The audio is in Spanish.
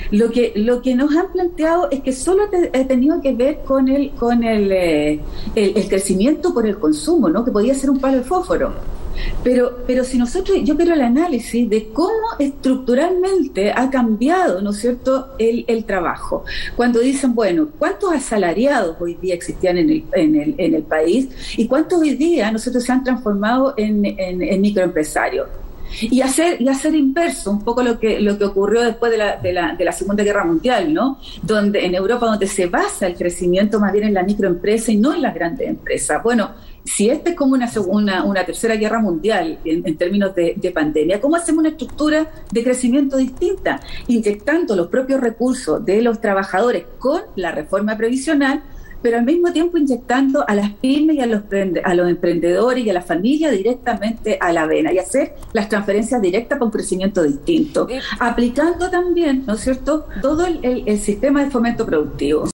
Lo que nos han planteado es que solo ha tenido que ver con el crecimiento por el consumo, ¿no? Que podía ser un palo de fósforo. Pero si nosotros, yo quiero el análisis de cómo estructuralmente ha cambiado, ¿no es cierto?, el trabajo. Cuando dicen, bueno, ¿cuántos asalariados hoy día existían en el país y cuántos hoy día nosotros se han transformado en microempresarios? Y hacer inverso un poco lo que ocurrió después de la Segunda Guerra Mundial, ¿no? Donde en Europa, donde se basa el crecimiento más bien en la microempresa y no en las grandes empresas. Bueno, si esta es como una tercera guerra mundial en términos de pandemia, ¿cómo hacemos una estructura de crecimiento distinta? Inyectando los propios recursos de los trabajadores con la reforma previsional, pero al mismo tiempo inyectando a las pymes y a los emprendedores y a la familia directamente a la vena y hacer las transferencias directas para un crecimiento distinto, aplicando también, ¿no es cierto?, todo el sistema de fomento productivo.